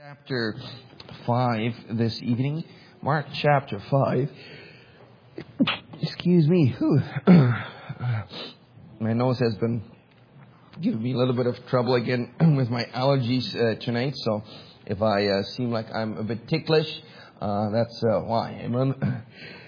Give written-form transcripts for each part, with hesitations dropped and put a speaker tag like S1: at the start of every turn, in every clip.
S1: Chapter 5 this evening. Mark chapter 5. Excuse me. My nose has been giving me a little bit of trouble again with my allergies tonight. So if I seem like I'm a bit ticklish, that's why. Amen.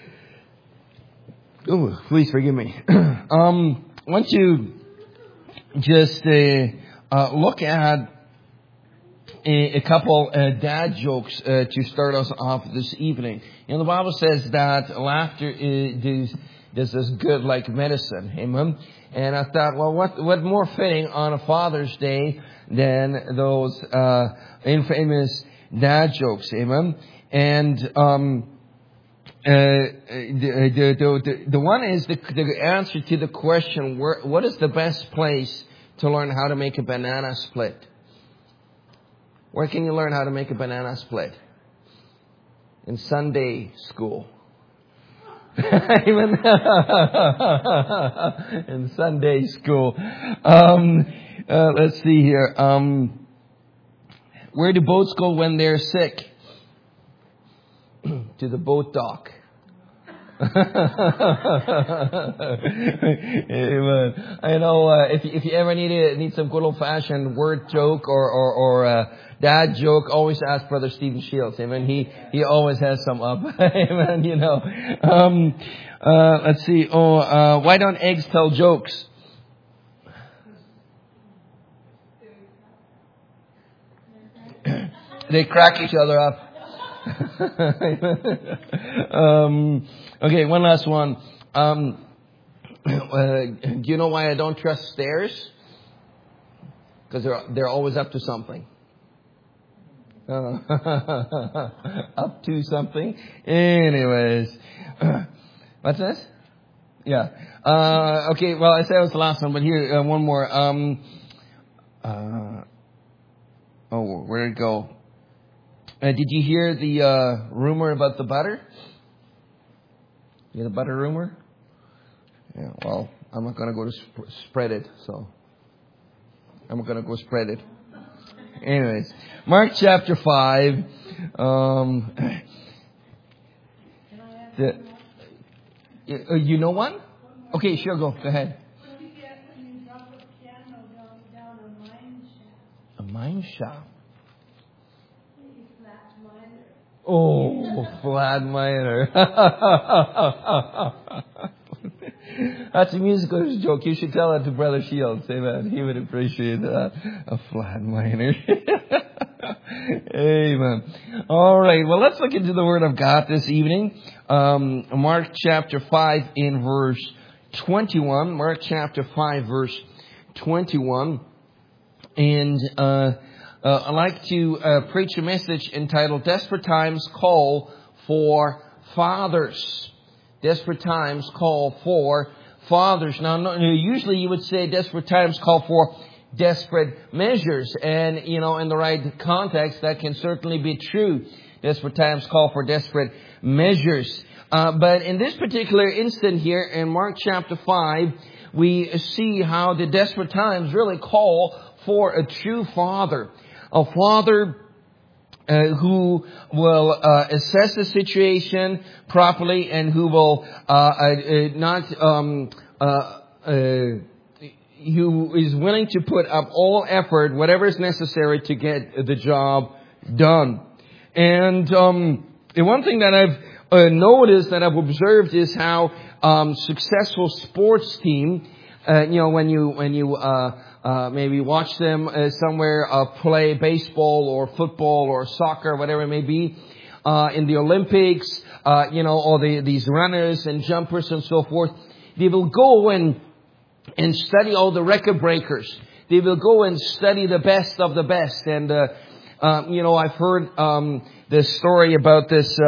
S1: Oh, please forgive me. I want to just look at a couple dad jokes to start us off this evening. The Bible says that laughter does us good like medicine. Amen. And I thought, well, what more fitting on a Father's Day than those infamous dad jokes. Amen. And the one is the answer to the question, what is the best place to learn how to make a banana split? Where can you learn how to make a banana split? In Sunday school. In Sunday school. Let's see here. Where do boats go when they're sick? To the boat dock. Amen. I know if you ever need some good old fashioned word joke or dad joke, always ask Brother Stephen Shields. Amen. He always has some up. Amen. Let's see. Why don't eggs tell jokes? They crack each other up. Okay, one last one. Do you know why I don't trust stairs? Because they're always up to something. Up to something. Anyways, what's this? Yeah. Okay. Well, I said it was the last one, but here one more. Where did it go? Did you hear the rumor about the butter? You hear the butter rumor? Yeah, well, I'm not going to go to spread it, so I'm going to go spread it. Anyways, Mark chapter 5. You know one? Okay, sure, go ahead.
S2: What do you get when you drop a piano down a mine shaft?
S1: A mine shaft?
S2: Flat miner.
S1: Oh, flat miner. That's a musical joke. You should tell that to Brother Shields. Amen. He would appreciate that. A flat miner. Amen. All right. Well, let's look into the Word of God this evening. Mark chapter 5 in verse 21. Mark chapter 5 verse 21. And I'd like to preach a message entitled Desperate Times Call for Fathers. Desperate times call for fathers. Now, usually you would say desperate times call for desperate measures. And, in the right context, that can certainly be true. Desperate times call for desperate measures. But in this particular instant here in Mark chapter 5, we see how the desperate times really call for a true father. A father who will assess the situation properly and who will who is willing to put up all effort, whatever is necessary to get the job done. And the one thing that I've noticed, that I've observed, is how successful sports team, when you maybe watch them somewhere play baseball or football or soccer, whatever it may be, in the Olympics, or these runners and jumpers and so forth, they will go and study all the record breakers. They will go and study the best of the best. And, I've heard this story about this,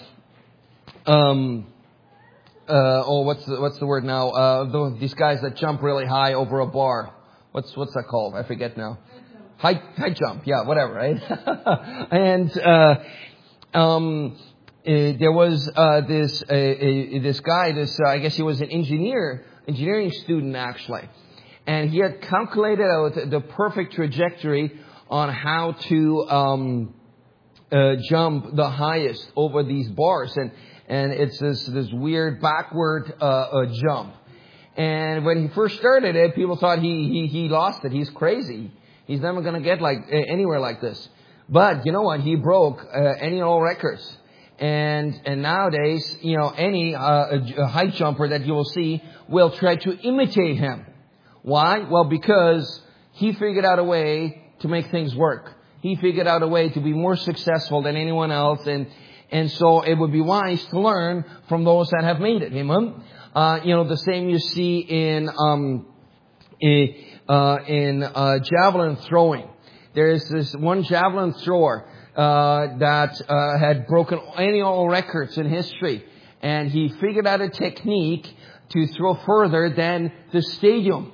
S1: what's the word now? These guys that jump really high over a bar. What's that called? I forget now. High jump. Yeah, whatever, right? And there was this guy. I guess he was an engineering student actually, and he had calculated out the perfect trajectory on how to jump the highest over these bars. And it's this weird backward jump. And when he first started it, people thought he lost it. He's crazy. He's never going to get anywhere like this. But you know what? He broke any and all records. And nowadays, any high jumper that you will see will try to imitate him. Why? Well, because he figured out a way to make things work. He figured out a way to be more successful than anyone else. And so it would be wise to learn from those that have made it. Amen? The same you see in javelin throwing. There is this one javelin thrower that had broken any and all records in history, and he figured out a technique to throw further than the stadium,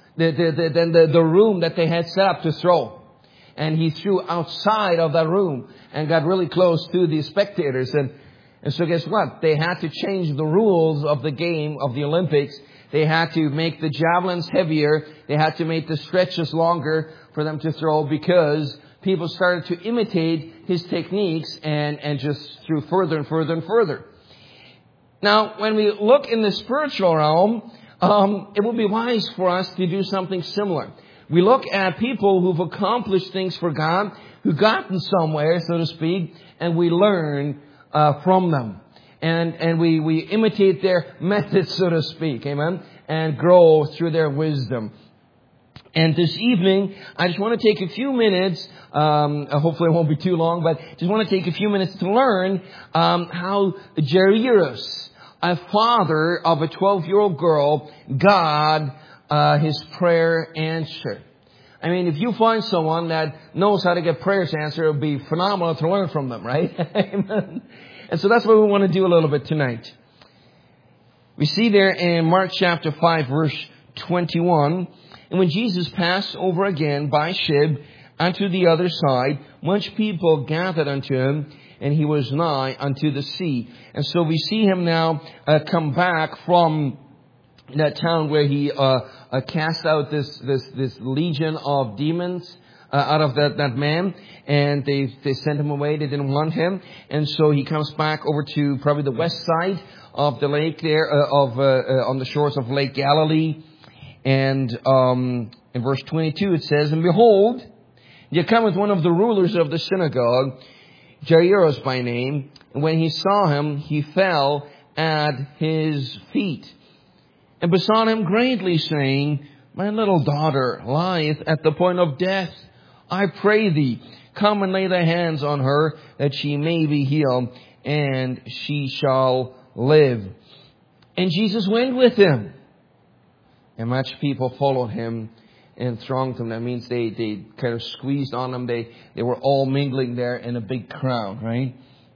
S1: the room that they had set up to throw. And he threw outside of that room and got really close to the spectators. And so guess what? They had to change the rules of the game of the Olympics. They had to make the javelins heavier. They had to make the stretches longer for them to throw, because people started to imitate his techniques and just threw further and further and further. Now, when we look in the spiritual realm, it would be wise for us to do something similar. We look at people who've accomplished things for God, who've gotten somewhere, so to speak, and we learn from them. And we imitate their methods, so to speak, amen, and grow through their wisdom. And this evening, I just want to take a few minutes, hopefully it won't be too long, but just want to take a few minutes to learn how Jairus, a father of a 12-year-old girl, got his prayer answered. I mean, if you find someone that knows how to get prayers answered, it would be phenomenal to learn from them, right? Amen. And so that's what we want to do a little bit tonight. We see there in Mark chapter 5, verse 21, and when Jesus passed over again by ship unto the other side, much people gathered unto him, and he was nigh unto the sea. And so we see him now come back from that town where he cast out this legion of demons out of that man, and they sent him away. They didn't want him, and so he comes back over to probably the west side of the lake there, on the shores of Lake Galilee. And in verse 22 it says, and behold, there cometh one of the rulers of the synagogue, Jairus by name, and when he saw him, he fell at his feet, and besought him greatly, saying, my little daughter lieth at the point of death. I pray thee, come and lay thy hands on her, that she may be healed, and she shall live. And Jesus went with him, and much people followed him and thronged him. That means they kind of squeezed on him. They were all mingling there in a big crowd, right?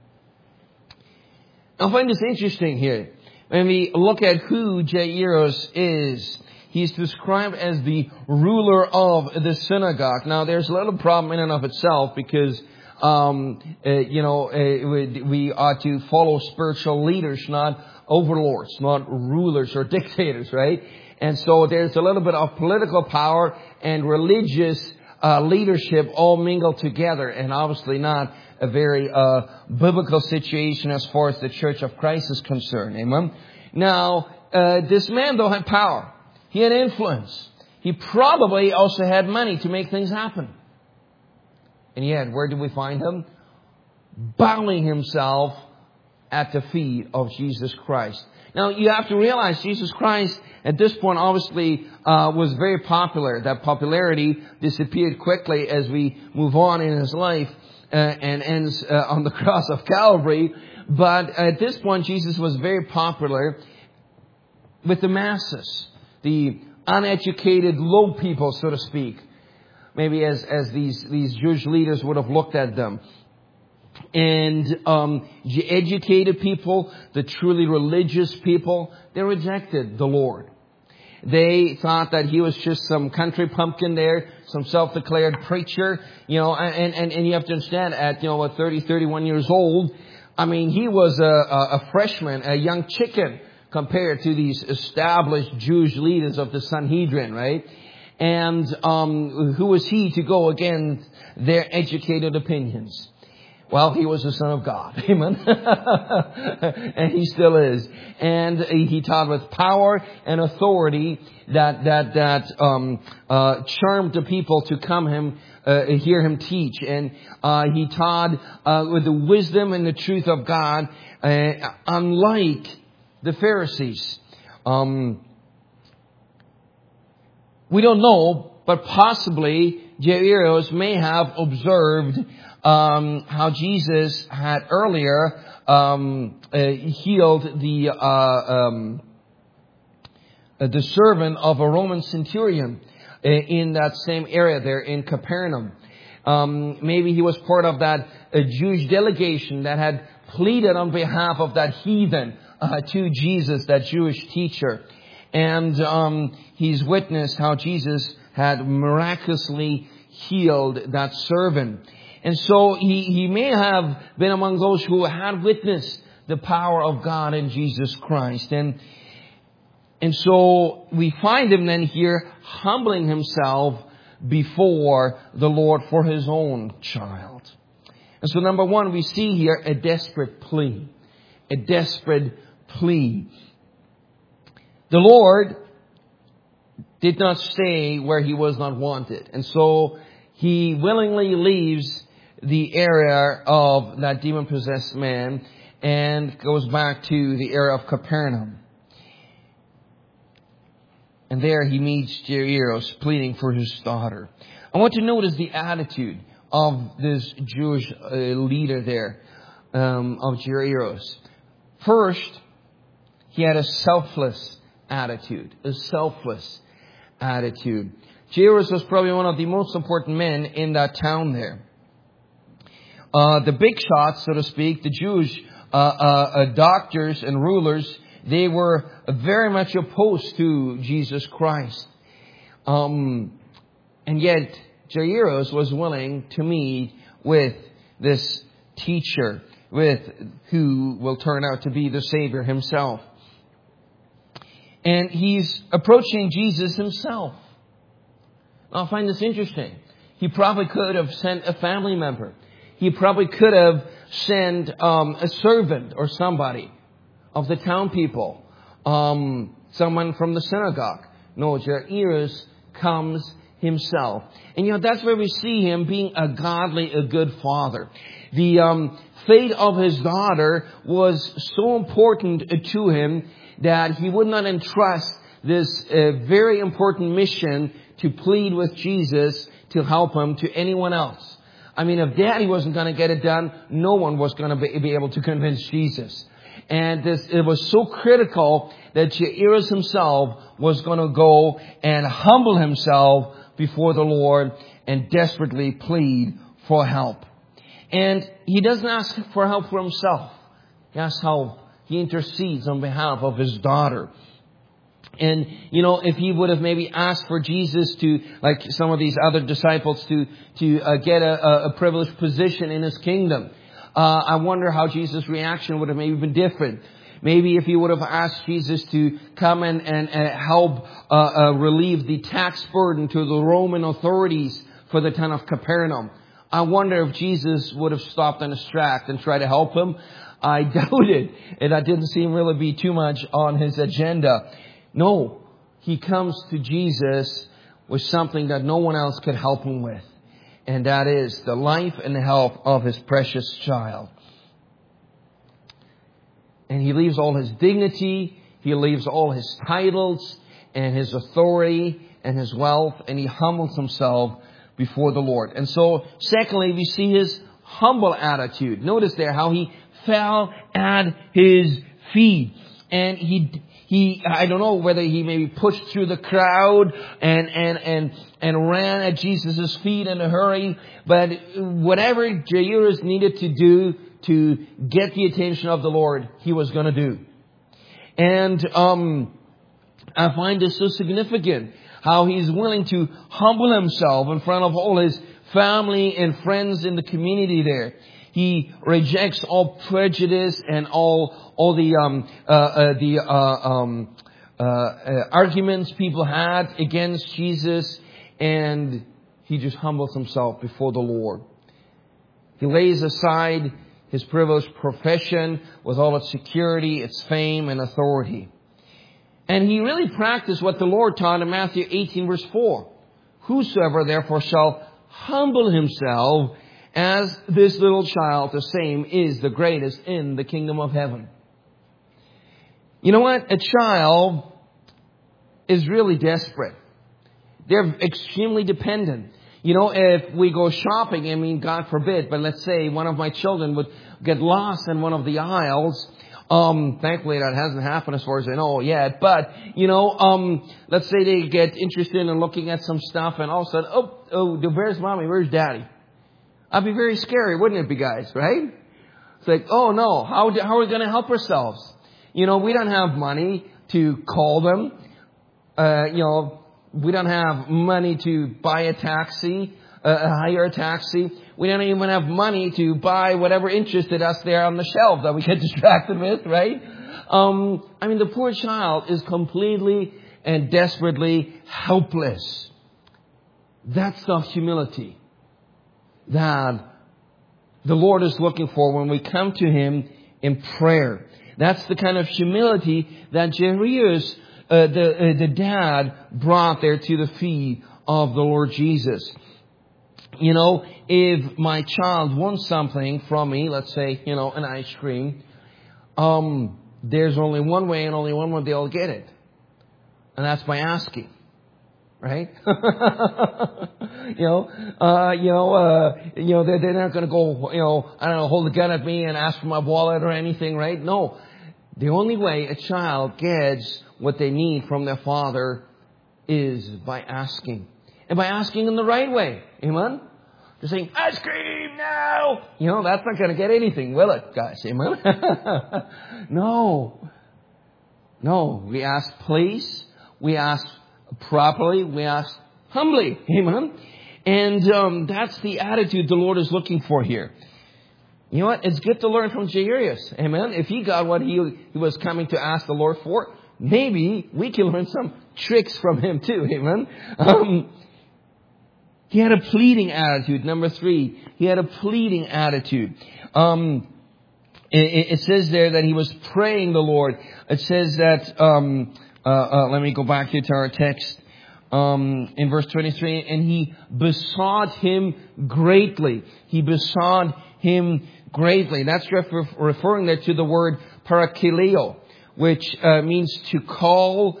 S1: I find this interesting here. When we look at who Jairus is, he's described as the ruler of the synagogue. Now, there's a little problem in and of itself, because, we ought to follow spiritual leaders, not overlords, not rulers or dictators, right? And so there's a little bit of political power and religious leadership all mingled together, and obviously not a very biblical situation as far as the Church of Christ is concerned. Amen. Now, this man, though, had power. He had influence. He probably also had money to make things happen. And yet, where do we find him? Bowing himself at the feet of Jesus Christ. Now, you have to realize Jesus Christ at this point obviously was very popular. That popularity disappeared quickly as we move on in his life and ends on the cross of Calvary. But at this point, Jesus was very popular with the masses, the uneducated, low people, so to speak. Maybe as these Jewish leaders would have looked at them. And the educated people, the truly religious people, they rejected the Lord. They thought that he was just some country pumpkin there, some self-declared preacher, and you have to understand, at 30, 31 years old, I mean, he was a freshman, a young chicken compared to these established Jewish leaders of the Sanhedrin, right? And who was he to go against their educated opinions? Well, he was the Son of God. Amen. And he still is. And he taught with power and authority that charmed the people to come hear him teach. And he taught with the wisdom and the truth of God, unlike the Pharisees. We don't know, but possibly Jairus may have observed how Jesus had earlier healed the servant of a Roman centurion in that same area there in Capernaum. Maybe he was part of that Jewish delegation that had pleaded on behalf of that heathen to Jesus, that Jewish teacher. And he's witnessed how Jesus had miraculously healed that servant. And so he may have been among those who had witnessed the power of God in Jesus Christ. And so we find him then here humbling himself before the Lord for his own child. And so number one, we see here a desperate plea. A desperate plea. The Lord did not stay where he was not wanted. And so he willingly leaves the area of that demon-possessed man and goes back to the area of Capernaum. And there he meets Jairus pleading for his daughter. I want to notice the attitude of this Jewish leader there, of Jairus. First, he had a selfless attitude. A selfless attitude. Jairus was probably one of the most important men in that town there. The big shots, so to speak, the Jewish doctors and rulers, they were very much opposed to Jesus Christ. And yet, Jairus was willing to meet with this teacher, with who will turn out to be the Savior himself. And he's approaching Jesus himself. I find this interesting. He probably could have sent a family member. He probably could have sent a servant or somebody of the town people. Someone from the synagogue. No, Jairus comes himself. And that's where we see him being a good father. The fate of his daughter was so important to him that he would not entrust this very important mission to plead with Jesus to help him to anyone else. I mean, if Daddy wasn't going to get it done, no one was going to be able to convince Jesus. And it was so critical that Jairus himself was going to go and humble himself before the Lord and desperately plead for help. And he doesn't ask for help for himself. He asks help. He intercedes on behalf of his daughter. And, if he would have maybe asked for Jesus to, like some of these other disciples, to get a privileged position in his kingdom, I wonder how Jesus' reaction would have maybe been different. Maybe if he would have asked Jesus to come and help relieve the tax burden to the Roman authorities for the town of Capernaum, I wonder if Jesus would have stopped in his tracks and tried to help him. I doubt it. And that didn't seem really be too much on his agenda. No, he comes to Jesus with something that no one else could help him with. And that is the life and the health of his precious child. And he leaves all his dignity, he leaves all his titles and his authority and his wealth, and he humbles himself before the Lord. And so, secondly, we see his humble attitude. Notice there how he fell at his feet. And he I don't know whether he maybe pushed through the crowd and ran at Jesus' feet in a hurry, but whatever Jairus needed to do to get the attention of the Lord, he was going to do. And I find this so significant, how he's willing to humble himself in front of all his family and friends in the community there. He rejects all prejudice and all the arguments people had against Jesus, and he just humbles himself before the Lord. He lays aside his privileged profession with all its security, its fame, and authority. And he really practiced what the Lord taught in Matthew 18, verse 4. Whosoever therefore shall humble himself as this little child, the same is the greatest in the kingdom of heaven. You know what? A child is really desperate. They're extremely dependent. You know, if we go shopping, I mean, God forbid, but let's say one of my children would get lost in one of the aisles. Thankfully that hasn't happened as far as I know yet. But, you know, let's say they get interested in looking at some stuff and all of a sudden, where's mommy? Where's daddy? I'd be very scary, wouldn't it be, guys? Right? It's like, oh no, how are we going to help ourselves? You know, we don't have money to call them. We don't have money to buy a taxi, hire a taxi. We don't even have money to buy whatever interested us there on the shelf that we get distracted with, right? I mean, the poor child is completely and desperately helpless. That's the humility that the Lord is looking for when we come to Him in prayer. That's the kind of humility that Jairus, the dad, brought there to the feet of the Lord Jesus. You know, if my child wants something from me, let's say, you know, an ice cream, there's only one way and only one way they'll get it. And that's by asking. Right? They're not going to go, hold a gun at me and ask for my wallet or anything, right? No. The only way a child gets what they need from their father is by asking. And by asking in the right way. Amen? Just saying, ice cream now! You know, that's not going to get anything, will it, guys? Amen? No. We ask please. We ask properly. We ask humbly. Amen? And that's the attitude the Lord is looking for here. You know what? It's good to learn from Jairus. Amen? If he got what he was coming to ask the Lord for, maybe we can learn some tricks from him too. Amen? He had a pleading attitude. Number 3, he had a pleading attitude. It says there that he was praying the Lord. It says that, let me go back here to our text. In verse 23, and he besought him greatly. He besought him greatly. That's referring there to the word parakaleo, which means to call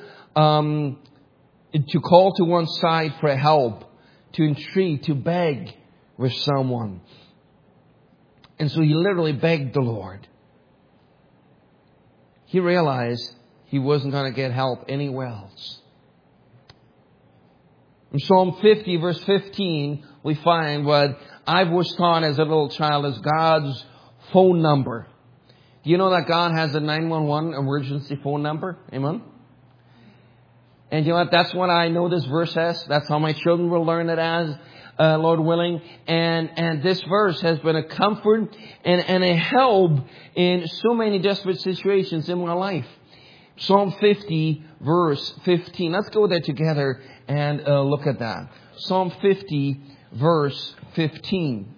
S1: to one side for help, to entreat, to beg with someone. And so he literally begged the Lord. He realized he wasn't going to get help anywhere else. In Psalm 50, verse 15, we find what I was taught as a little child as God's phone number. Do you know that God has a 911 emergency phone number? Amen? And you know what? That's what I know this verse as. That's how my children will learn it as, Lord willing. And this verse has been a comfort and a help in so many desperate situations in my life. Psalm 50, verse 15. Let's go there together and look at that. Psalm 50, verse 15.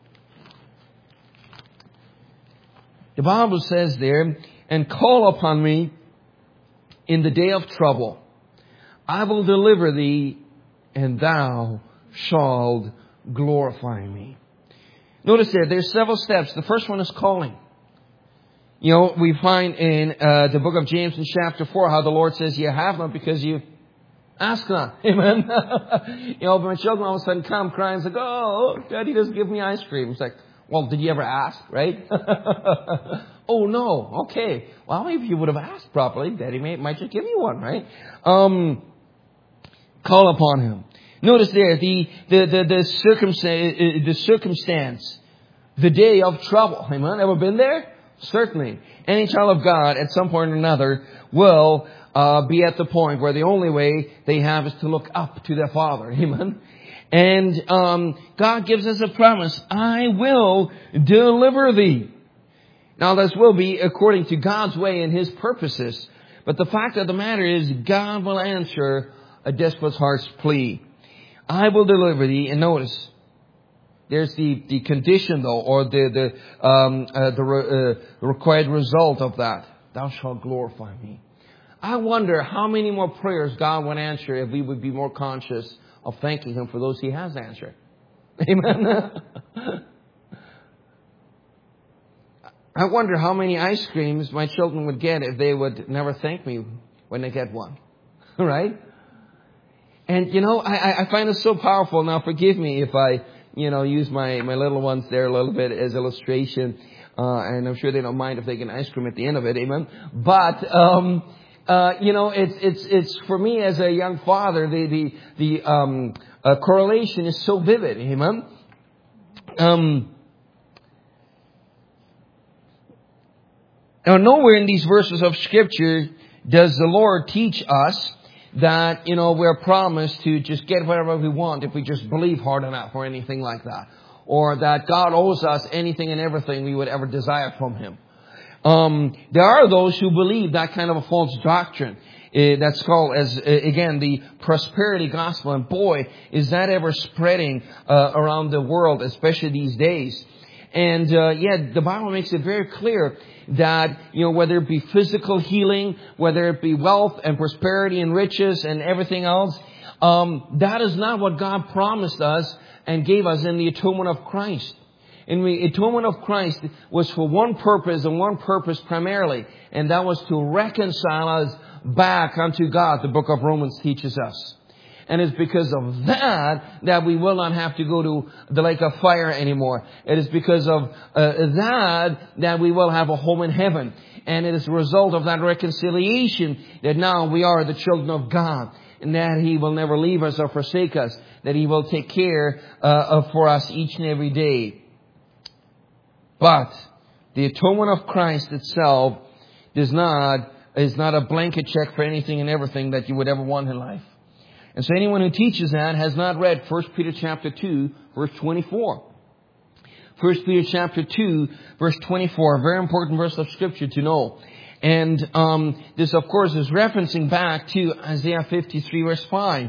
S1: The Bible says there, and call upon me in the day of trouble. I will deliver thee, and thou shalt glorify me. Notice there's several steps. The first one is calling. You know, we find in the book of James in chapter 4 how the Lord says, you have not because you ask not. Amen? But my children all of a sudden come crying, like, oh, Daddy doesn't give me ice cream. It's like, well, did you ever ask, right? Oh, no. Okay. Well, if you would have asked properly, Daddy might just give you one, right? Call upon him. Notice there, the circumstance, the day of trouble. Amen? Ever been there? Certainly. Any child of God at some point or another will be at the point where the only way they have is to look up to their Father. Amen? And God gives us a promise. I will deliver thee. Now this will be according to God's way and His purposes. But the fact of the matter is God will answer a desperate heart's plea. I will deliver thee. And notice, There's the condition though, or the required result of that. Thou shalt glorify me. I wonder how many more prayers God would answer if we would be more conscious of thanking Him for those He has answered. Amen. I wonder how many ice creams my children would get if they would never thank me when they get one. Right? And I find it so powerful. Now forgive me if I, use my little ones there a little bit as illustration. And I'm sure they don't mind if they get ice cream at the end of it. Amen. But, it's for me as a young father, the correlation is so vivid. Amen. Now, nowhere in these verses of Scripture does the Lord teach us that, we're promised to just get whatever we want if we just believe hard enough or anything like that. Or that God owes us anything and everything we would ever desire from Him. There are those who believe that kind of a false doctrine. That's called, again, the prosperity gospel. And boy, is that ever spreading around the world, especially these days. And yet the Bible makes it very clear that, whether it be physical healing, whether it be wealth and prosperity and riches and everything else, that is not what God promised us and gave us in the atonement of Christ. And the atonement of Christ was for one purpose and one purpose primarily, and that was to reconcile us back unto God, the book of Romans teaches us. And it's because of that we will not have to go to the lake of fire anymore. It is because of that we will have a home in heaven. And it is a result of that reconciliation that now we are the children of God. And that He will never leave us or forsake us. That He will take care for us each and every day. But the atonement of Christ itself is not a blanket check for anything and everything that you would ever want in life. And so anyone who teaches that has not read 1 Peter chapter 2, verse 24. 1 Peter chapter 2, verse 24, a very important verse of Scripture to know. And this, of course, is referencing back to Isaiah 53, verse 5.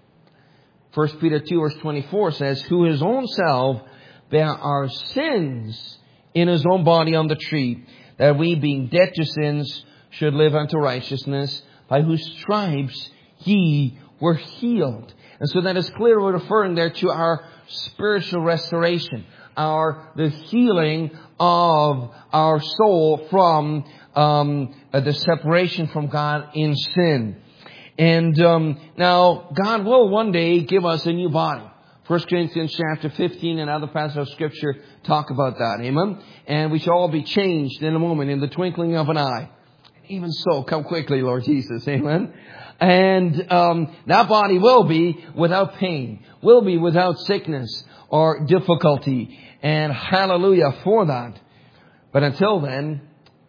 S1: 1 Peter 2, verse 24 says, who His own self bare our sins in His own body on the tree, that we, being dead to sins, should live unto righteousness, by whose stripes ye were healed. And so that is clearly referring there to our spiritual restoration, the healing of our soul from the separation from God in sin. And now God will one day give us a new body. 1 Corinthians chapter 15 and other passages of Scripture talk about that. Amen. And we shall all be changed in a moment, in the twinkling of an eye. Even so, come quickly, Lord Jesus. Amen. And that body will be without pain, will be without sickness or difficulty. And hallelujah for that. But until then,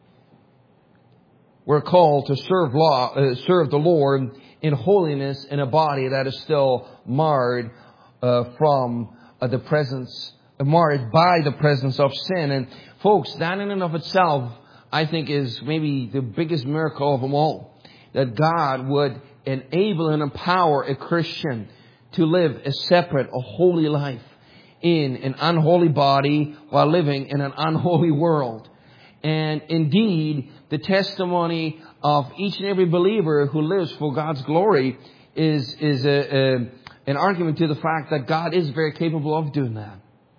S1: we're called to serve the Lord in holiness in a body that is still marred by the presence of sin. And folks, that in and of itself, I think, is maybe the biggest miracle of them all. That God would enable and empower a Christian to live a separate, a holy life in an unholy body while living in an unholy world. And indeed, the testimony of each and every believer who lives for God's glory is an argument to the fact that God is very capable of doing that.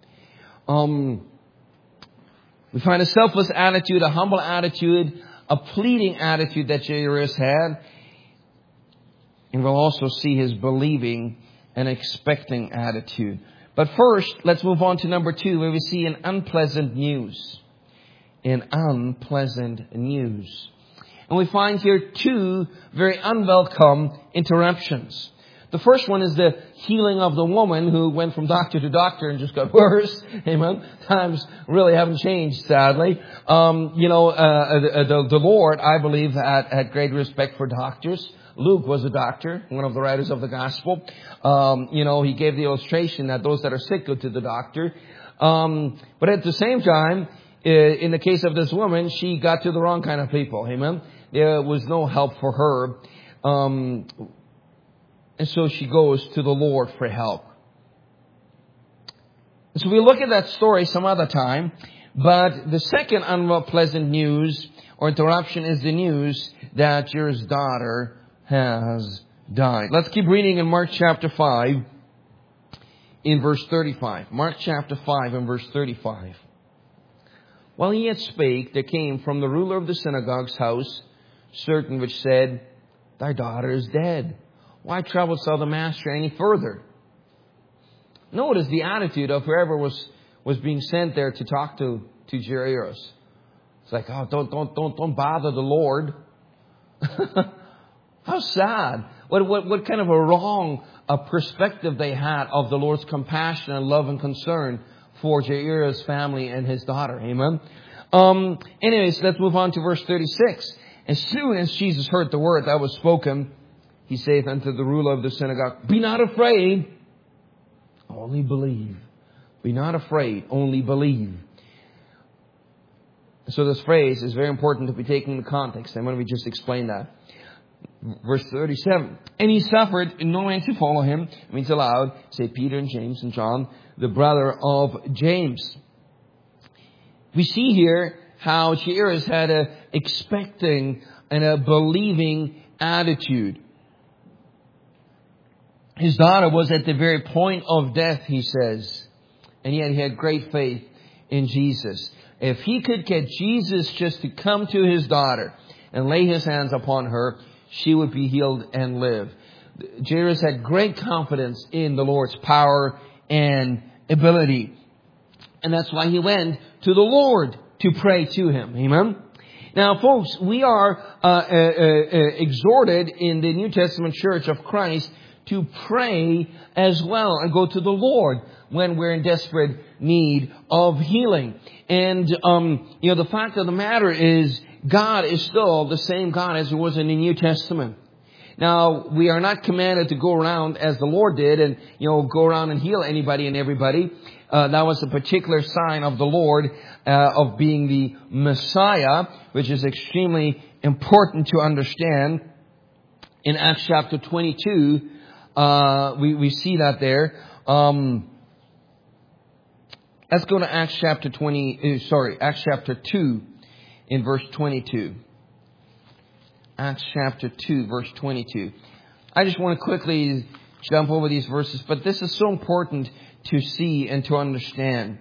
S1: We find a selfless attitude, a humble attitude, a pleading attitude that Jairus had. And we'll also see his believing and expecting attitude. But first, let's move on to number 2, where we see an unpleasant news. In unpleasant news. And we find here 2 very unwelcome interruptions. The first one is the healing of the woman who went from doctor to doctor and just got worse. Amen. Times really haven't changed, sadly. The Lord, I believe, had great respect for doctors. Luke was a doctor, one of the writers of the gospel. He gave the illustration that those that are sick go to the doctor. But at the same time, in the case of this woman, she got to the wrong kind of people. Amen. There was no help for her. And so she goes to the Lord for help. So we'll look at that story some other time. But the second unpleasant news or interruption is the news that Jairus' daughter has died. Let's keep reading in Mark chapter 5 in verse 35. Mark chapter 5 and verse 35. While he yet spake, there came from the ruler of the synagogue's house certain which said, Thy daughter is dead. Why troublest thou the master any further? Notice the attitude of whoever was being sent there to talk to Jairus. It's like, oh, don't bother the Lord. How sad. What kind of a wrong perspective they had of the Lord's compassion and love and concern for Jairus' family and his daughter. Amen. Anyways, let's move on to verse 36. As soon as Jesus heard the word that was spoken, he saith unto the ruler of the synagogue, Be not afraid, only believe. Be not afraid, only believe. So this phrase is very important to be taken into context. And when we just explain that. Verse 37. And he suffered no man to follow him. It means aloud, say Peter and James and John, the brother of James. We see here how Jairus had a expecting and a believing attitude. His daughter was at the very point of death, he says. And yet he had great faith in Jesus. If he could get Jesus just to come to his daughter and lay his hands upon her, she would be healed and live. Jairus had great confidence in the Lord's power and ability. And that's why he went to the Lord to pray to him. Amen. Now, folks, we are exhorted in the New Testament Church of Christ to pray as well and go to the Lord when we're in desperate need of healing. And, the fact of the matter is God is still the same God as He was in the New Testament. Now, we are not commanded to go around as the Lord did and, go around and heal anybody and everybody. That was a particular sign of the Lord, of being the Messiah, which is extremely important to understand. In Acts chapter 22, we see that there. Let's go to Acts chapter 2 in verse 22. Acts chapter 2, verse 22. I just want to quickly jump over these verses, but this is so important to see and to understand.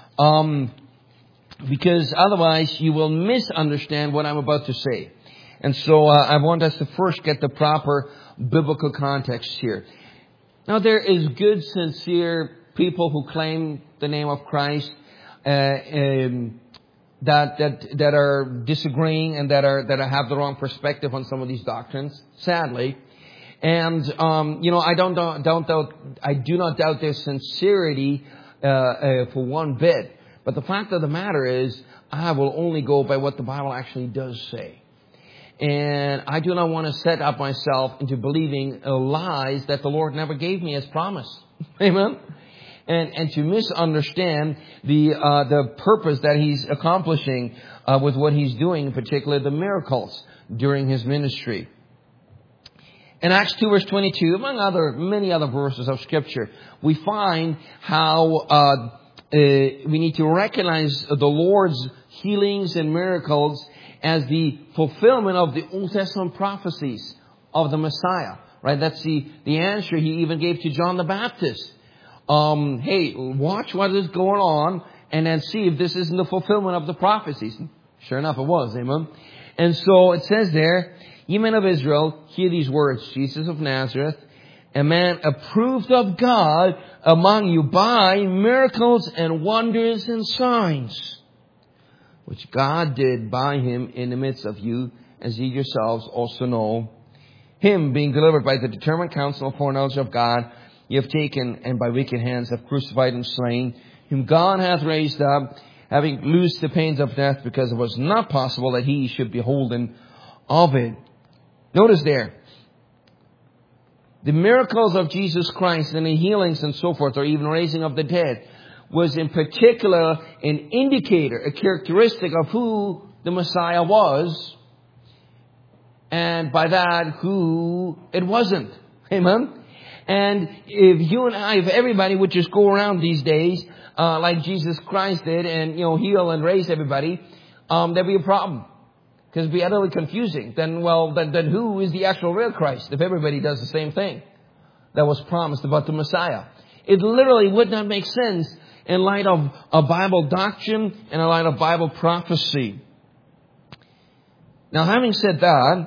S1: Because otherwise you will misunderstand what I'm about to say. And so I want us to first get the proper biblical context here. Now there is good, sincere people who claim the name of Christ, that are disagreeing and that have the wrong perspective on some of these doctrines, sadly. And I do not doubt their sincerity for one bit. But the fact of the matter is, I will only go by what the Bible actually does say. And I do not want to set up myself into believing lies that the Lord never gave me as promised. Amen. And to misunderstand the purpose that He's accomplishing with what He's doing, in particular the miracles during His ministry. In Acts 2 verse 22, among many other verses of Scripture, we find how we need to recognize the Lord's healings and miracles as the fulfillment of the Old Testament prophecies of the Messiah. Right? That's the answer He even gave to John the Baptist. Hey, watch what is going on and then see if this isn't the fulfillment of the prophecies. Sure enough, it was. Amen. And so it says there, Ye men of Israel, hear these words. Jesus of Nazareth, a man approved of God among you by miracles and wonders and signs, which God did by Him in the midst of you, as ye yourselves also know. Him being delivered by the determined counsel and foreknowledge of God, ye have taken, and by wicked hands have crucified and slain, whom God hath raised up, having loosed the pains of death, because it was not possible that He should be holden of it. Notice there, the miracles of Jesus Christ and the healings and so forth, or even raising of the dead, was in particular an indicator, a characteristic of who the Messiah was, and by that, who it wasn't. Amen? And if everybody would just go around these days, like Jesus Christ did and, heal and raise everybody, there'd be a problem. Because it'd be utterly confusing. Then who is the actual real Christ if everybody does the same thing that was promised about the Messiah? It literally would not make sense in light of a Bible doctrine and in light of Bible prophecy. Now, having said that,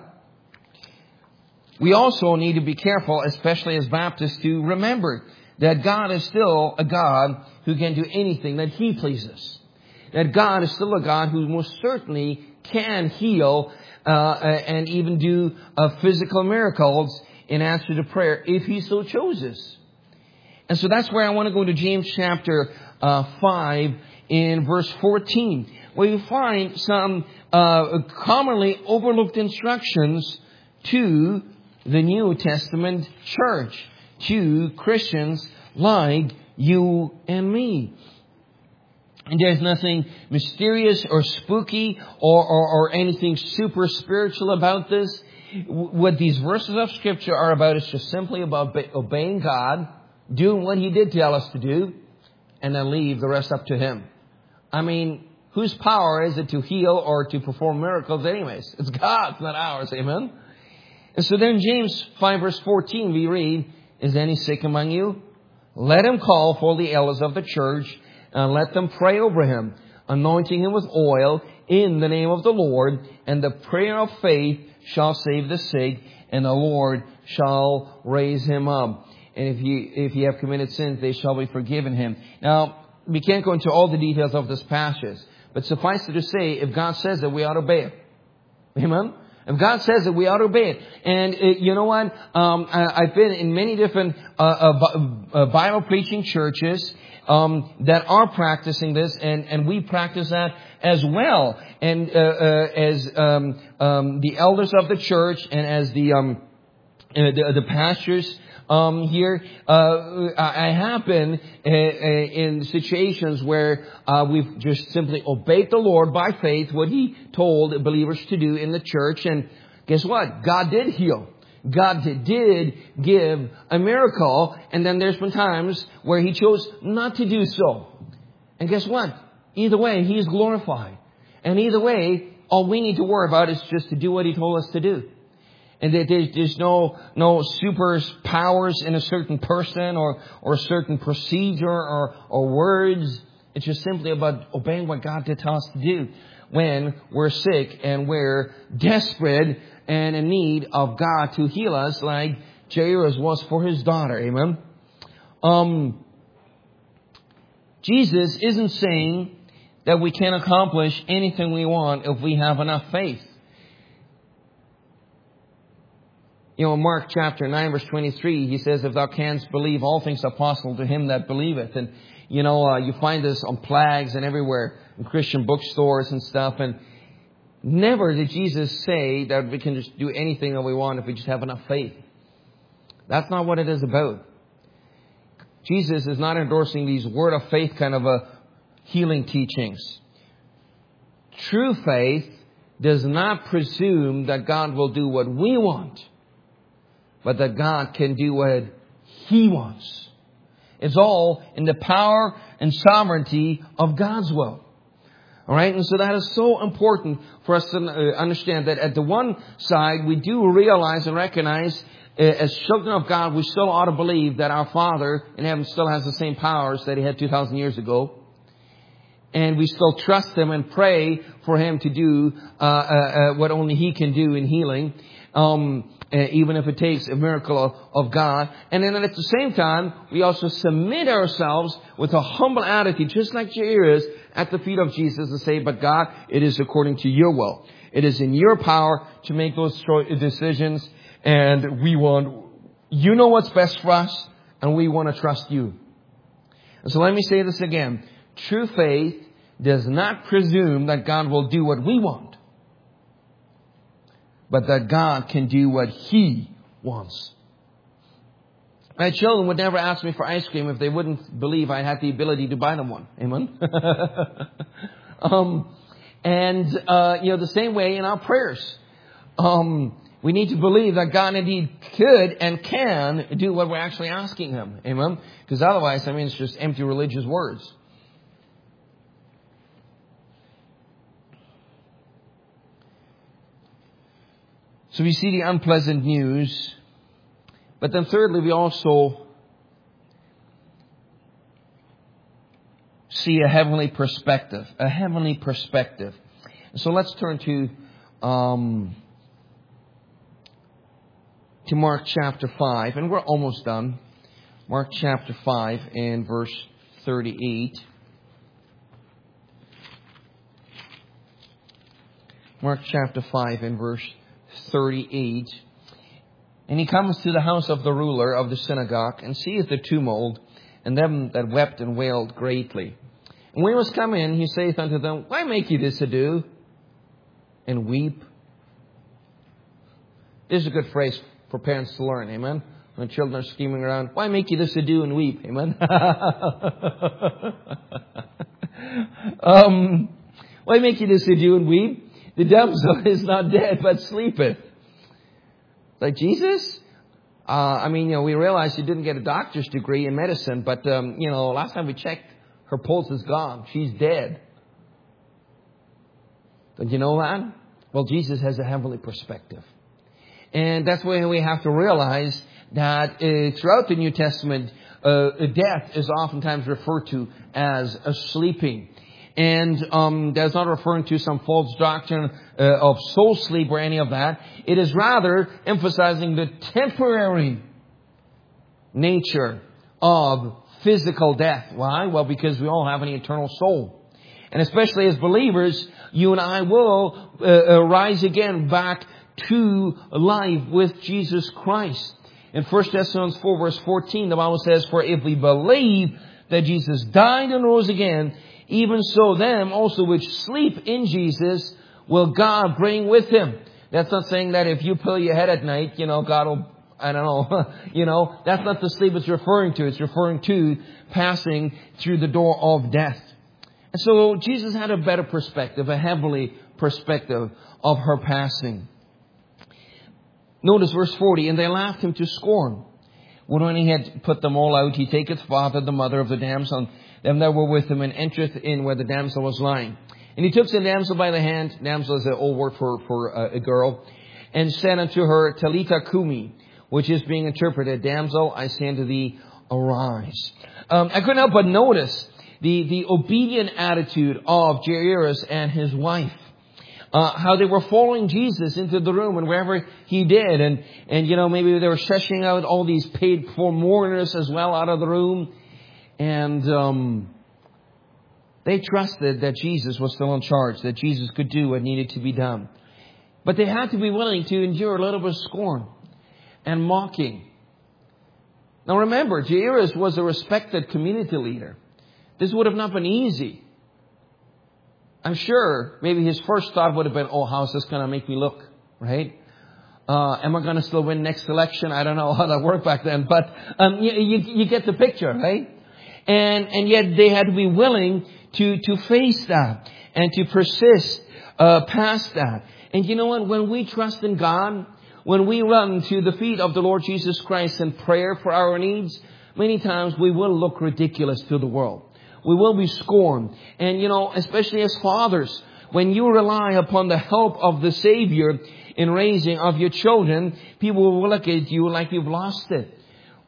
S1: we also need to be careful, especially as Baptists, to remember that God is still a God who can do anything that He pleases. That God is still a God who most certainly can heal and even do physical miracles in answer to prayer if He so chooses. And so that's where I want to go to James chapter 5 in verse 14, where you find some commonly overlooked instructions to the New Testament church, to Christians like you and me. And there's nothing mysterious or spooky or anything super spiritual about this. What these verses of Scripture are about is just simply about obeying God, doing what He did tell us to do, and then leave the rest up to Him. I mean, whose power is it to heal or to perform miracles anyways? It's God's, not ours. Amen? And so then James 5 verse 14 we read, "Is any sick among you? Let him call for the elders of the church, and let them pray over him, anointing him with oil in the name of the Lord. And the prayer of faith shall save the sick, and the Lord shall raise him up. And if he have committed sins, they shall be forgiven him." Now, we can't go into all the details of this passage, but suffice it to say, if God says it, we ought to obey it. Amen? If God says it, we ought to obey it. And you know what? I've been in many different Bible preaching churches that are practicing this, and we practice that as well. And as the elders of the church and as the pastors here, I have been in situations where we've just simply obeyed the Lord by faith, what He told believers to do in the church. And guess what? God did heal. God did give a miracle. And then there's been times where He chose not to do so. And guess what? Either way, He is glorified. And either way, all we need to worry about is just to do what He told us to do. And there's no super powers in a certain person or a certain procedure or words. It's just simply about obeying what God did tell us to do when we're sick and we're desperate and in need of God to heal us, like Jairus was for his daughter. Amen. Jesus isn't saying that we can accomplish anything we want if we have enough faith. Mark chapter 9 verse 23, He says, "If thou canst believe, all things are possible to him that believeth." And, you find this on flags and everywhere in Christian bookstores and stuff. And never did Jesus say that we can just do anything that we want if we just have enough faith. That's not what it is about. Jesus is not endorsing these word of faith kind of healing teachings. True faith does not presume that God will do what we want, but that God can do what He wants. It's all in the power and sovereignty of God's will. All right? And so that is so important for us to understand that at the one side, we do realize and recognize as children of God, we still ought to believe that our Father in heaven still has the same powers that He had 2,000 years ago. And we still trust Him and pray for Him to do what only He can do in healing. Even if it takes a miracle of God. And then at the same time, we also submit ourselves with a humble attitude, just like Jairus, at the feet of Jesus and say, "But God, it is according to your will. It is in your power to make those decisions. And you know what's best for us, and we want to trust you." And so let me say this again. True faith does not presume that God will do what we want, but that God can do what He wants. My children would never ask me for ice cream if they wouldn't believe I had the ability to buy them one. Amen? The same way in our prayers. We need to believe that God indeed could and can do what we're actually asking Him. Amen? Because otherwise, it's just empty religious words. So we see the unpleasant news. But then thirdly, we also see a heavenly perspective. A heavenly perspective. So let's turn to Mark chapter 5. And we're almost done. Mark chapter 5 and verse 38. Mark chapter 5 and verse 38. And he comes to the house of the ruler of the synagogue, and seeth the tumult, and them that wept and wailed greatly. And when he was come in, he saith unto them, Why make ye this ado, and weep? This is a good phrase for parents to learn, amen? When children are screaming around, why make ye this ado and weep, amen? Why make ye this ado and weep? The damsel is not dead, but sleepeth. Like, Jesus? We realize she didn't get a doctor's degree in medicine, but, last time we checked, her pulse is gone. She's dead. Don't you know that? Well, Jesus has a heavenly perspective. And that's why we have to realize that throughout the New Testament, death is oftentimes referred to as a sleeping. And that's not referring to some false doctrine of soul sleep or any of that. It is rather emphasizing the temporary nature of physical death. Why? Well, because we all have an eternal soul. And especially as believers, you and I will rise again back to life with Jesus Christ. In 1 Thessalonians 4 verse 14, the Bible says, For if we believe that Jesus died and rose again, even so them also which sleep in Jesus will God bring with Him. That's not saying that if you pull your head at night, God will, I don't know, that's not the sleep it's referring to. It's referring to passing through the door of death. And so Jesus had a better perspective, a heavenly perspective of her passing. Notice verse 40, and they laughed him to scorn. When he had put them all out, he taketh father the mother of the damsel, and them that were with him, and entereth in where the damsel was lying. And he took the damsel by the hand. Damsel is an old word for a girl. And said unto her, Talitha cumi, which is being interpreted, Damsel, I say unto thee, arise. I couldn't help but notice the obedient attitude of Jairus and his wife. How they were following Jesus into the room and wherever he did. And maybe they were shushing out all these paid for mourners as well out of the room. And they trusted that Jesus was still in charge, that Jesus could do what needed to be done. But they had to be willing to endure a little bit of scorn and mocking. Now remember, Jairus was a respected community leader. This would have not been easy. I'm sure maybe his first thought would have been, how's this going to make me look, right? Am I going to still win next election? I don't know how that worked back then, but you get the picture, right? And yet they had to be willing to face that and to persist past that. And you know what? When we trust in God, when we run to the feet of the Lord Jesus Christ in prayer for our needs, many times we will look ridiculous to the world. We will be scorned. And, especially as fathers, when you rely upon the help of the Savior in raising of your children, people will look at you like you've lost it.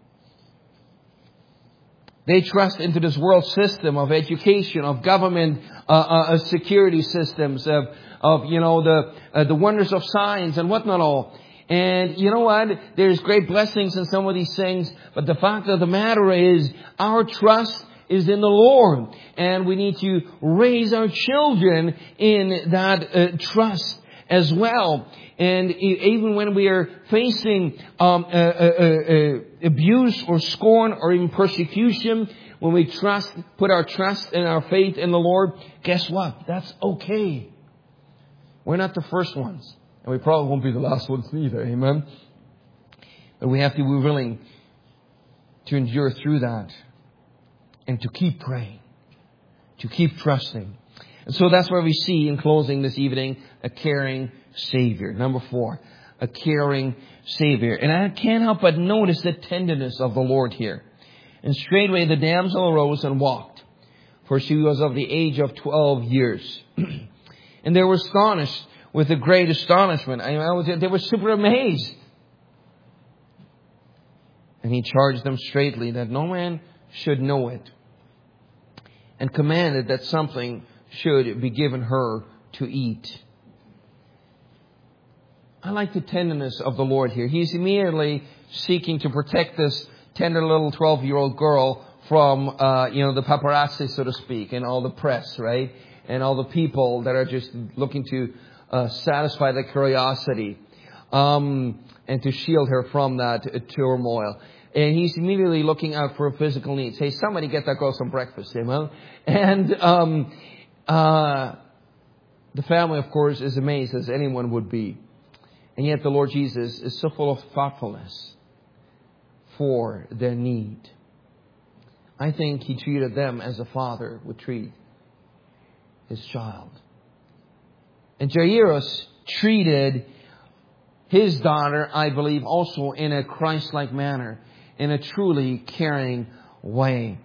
S1: They trust into this world system of education, of government, security systems, of the wonders of science and whatnot all. And you know what? There's great blessings in some of these things. But the fact of the matter is, our trust is in the Lord. And we need to raise our children in that trust as well. And even when we are facing abuse or scorn or even persecution, when we put our trust and our faith in the Lord, guess what? That's okay. We're not the first ones. And we probably won't be the last ones either. Amen? But we have to be willing to endure through that. And to keep praying. To keep trusting. And so that's where we see, in closing this evening, a caring Savior. Number 4, a caring Savior. And I can't help but notice the tenderness of the Lord here. And straightway the damsel arose and walked, for she was of the age of 12 years. And they were astonished with a great astonishment. They were super amazed. And he charged them straitly that no man should know it, and commanded that something should be given her to eat. I like the tenderness of the Lord here. He's immediately seeking to protect this tender little 12-year-old girl from, the paparazzi, so to speak, and all the press, right? And all the people that are just looking to satisfy their curiosity, and to shield her from that turmoil. And he's immediately looking out for her physical needs. Hey, somebody get that girl some breakfast, amen? And the family, of course, is amazed, as anyone would be. And yet the Lord Jesus is so full of thoughtfulness for their need. I think he treated them as a father would treat his child. And Jairus treated his daughter, I believe, also in a Christ-like manner, in a truly caring way.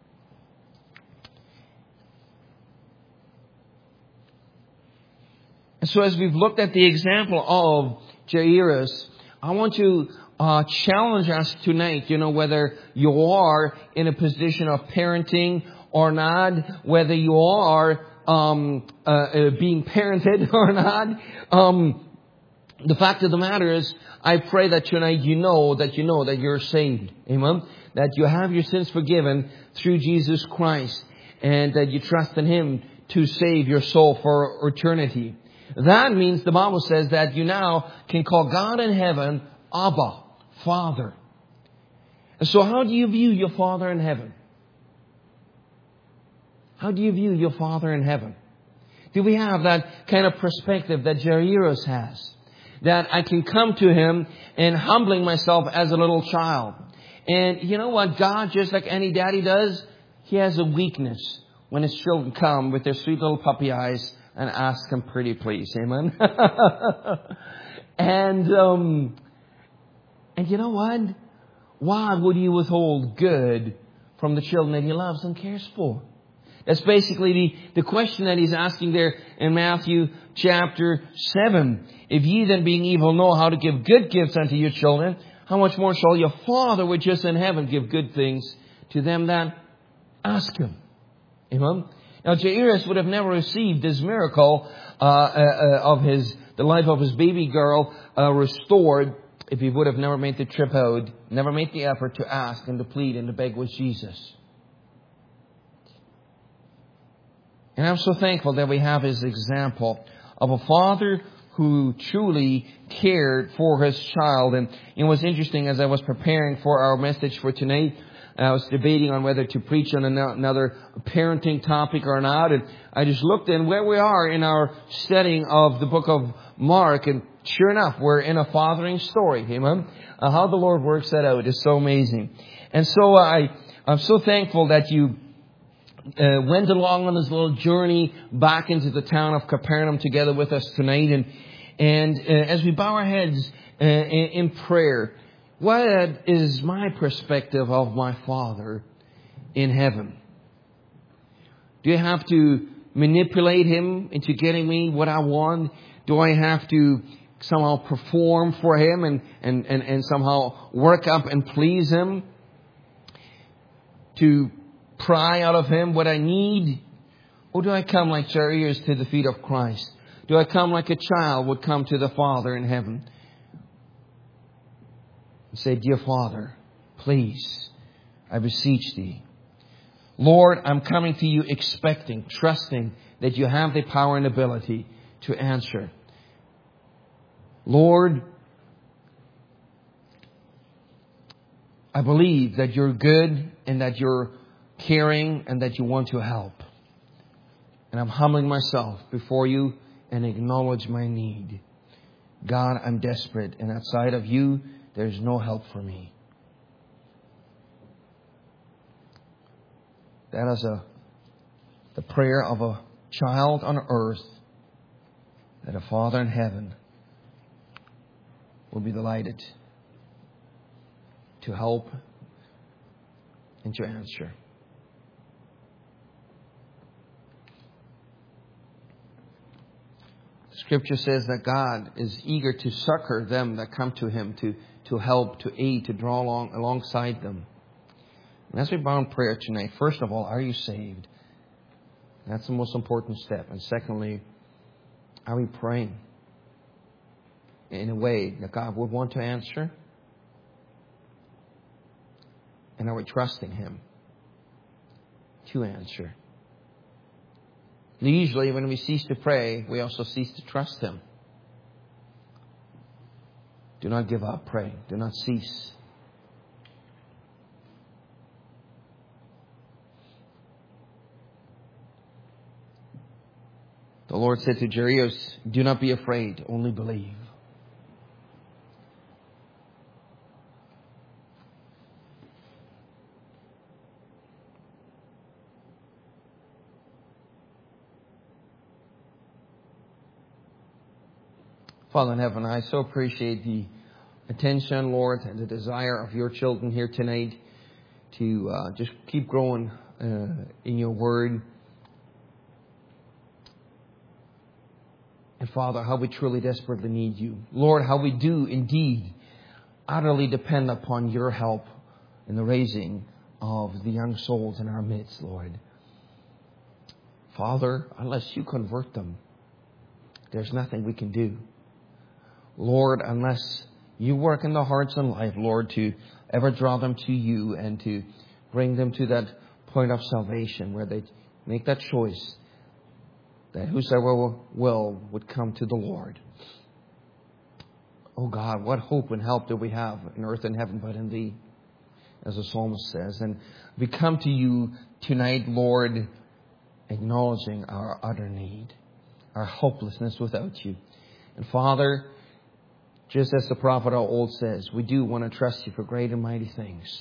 S1: And so as we've looked at the example of Jairus, I want to challenge us tonight, whether you are in a position of parenting or not, whether you are being parented or not. The fact of the matter is, I pray that tonight you know that you're saved. Amen? That you have your sins forgiven through Jesus Christ, and that you trust in Him to save your soul for eternity. That means the Bible says that you now can call God in heaven Abba, Father. And so how do you view your Father in heaven? How do you view your Father in heaven? Do we have that kind of perspective that Jairus has? That I can come to Him and humbling myself as a little child. And you know what? God, just like any daddy does, He has a weakness when His children come with their sweet little puppy eyes and ask Him pretty please. Amen? And you know what? Why would He withhold good from the children that He loves and cares for? That's basically the question that He's asking there in Matthew chapter 7. If ye then being evil know how to give good gifts unto your children, how much more shall your Father which is in heaven give good things to them that ask Him? Amen? Now Jairus would have never received this miracle of the life of his baby girl restored if he would have never made the trip out, never made the effort to ask and to plead and to beg with Jesus. And I'm so thankful that we have His example of a father who truly cared for his child. And it was interesting, as I was preparing for our message for tonight, I was debating on whether to preach on another parenting topic or not. And I just looked in where we are in our studying of the book of Mark. And sure enough, we're in a fathering story. Amen? How the Lord works that out is so amazing. And so I'm so thankful that you went along on this little journey back into the town of Capernaum together with us tonight. And as we bow our heads in prayer, what is my perspective of my Father in heaven? Do I have to manipulate Him into getting me what I want? Do I have to somehow perform for Him and somehow work up and please Him? To pry out of Him what I need? Or do I come like Jairus to the feet of Christ? Do I come like a child would come to the Father in heaven? And say, Dear Father, please, I beseech Thee. Lord, I'm coming to You expecting, trusting that You have the power and ability to answer. Lord, I believe that You're good and that You're caring and that You want to help. And I'm humbling myself before You and acknowledge my need. God, I'm desperate, and outside of You, there's no help for me. That is the prayer of a child on earth, that a Father in heaven will be delighted to help and to answer. Scripture says that God is eager to succor them that come to Him, to help, to aid, to draw alongside them. And as we bow in prayer tonight, first of all, are you saved? That's the most important step. And secondly, are we praying in a way that God would want to answer? And are we trusting Him to answer? Usually when we cease to pray, we also cease to trust Him. Do not give up praying. Do not cease. The Lord said to Jairus, do not be afraid, only believe. Father in heaven, I so appreciate the attention, Lord, and the desire of your children here tonight to just keep growing in your word. And Father, how we truly desperately need you. Lord, how we do indeed utterly depend upon your help in the raising of the young souls in our midst, Lord. Father, unless you convert them, there's nothing we can do. Lord, unless you work in the hearts and life, Lord, to ever draw them to you and to bring them to that point of salvation where they make that choice that whosoever will would come to the Lord. Oh God, what hope and help do we have in earth and heaven but in Thee, as the psalmist says. And we come to you tonight, Lord, acknowledging our utter need, our hopelessness without you. And Father, just as the prophet of old says, we do want to trust you for great and mighty things.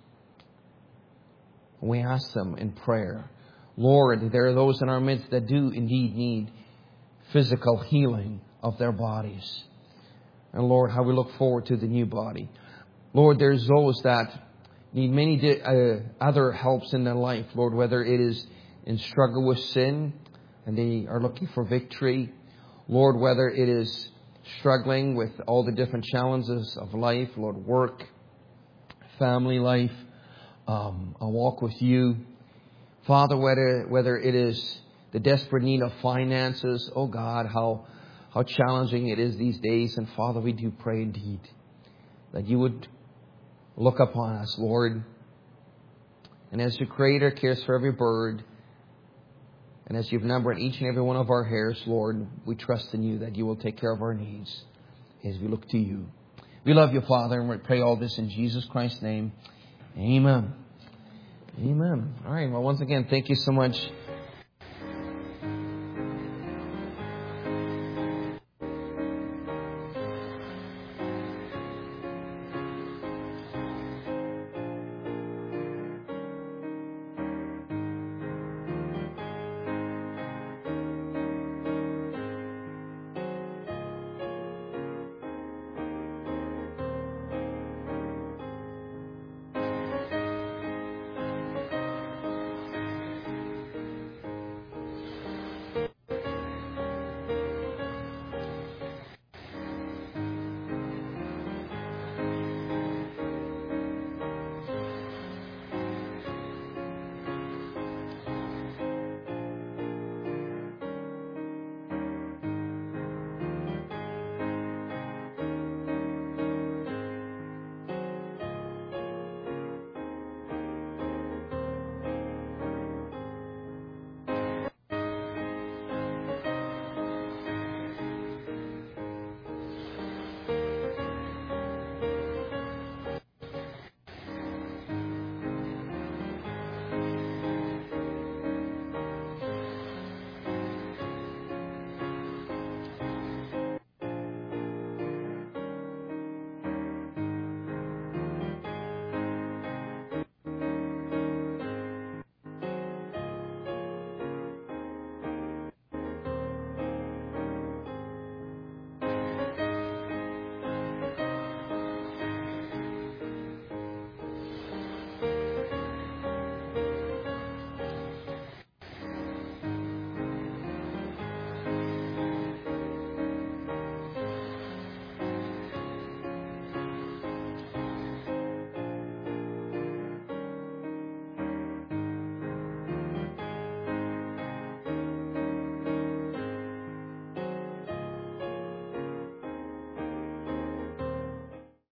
S1: We ask them in prayer. Lord, there are those in our midst that do indeed need physical healing of their bodies. And Lord, how we look forward to the new body. Lord, there's those that need many other helps in their life, Lord, whether it is in struggle with sin and they are looking for victory. Lord, whether it is struggling with all the different challenges of life, Lord, work, family life, a walk with you. Father, whether it is the desperate need of finances, oh God, how challenging it is these days. And Father, we do pray indeed that you would look upon us, Lord. And as your Creator cares for every bird, and as you've numbered each and every one of our hairs, Lord, we trust in you that you will take care of our needs as we look to you. We love you, Father, and we pray all this in Jesus Christ's name. Amen. Amen. All right. Well, once again, thank you so much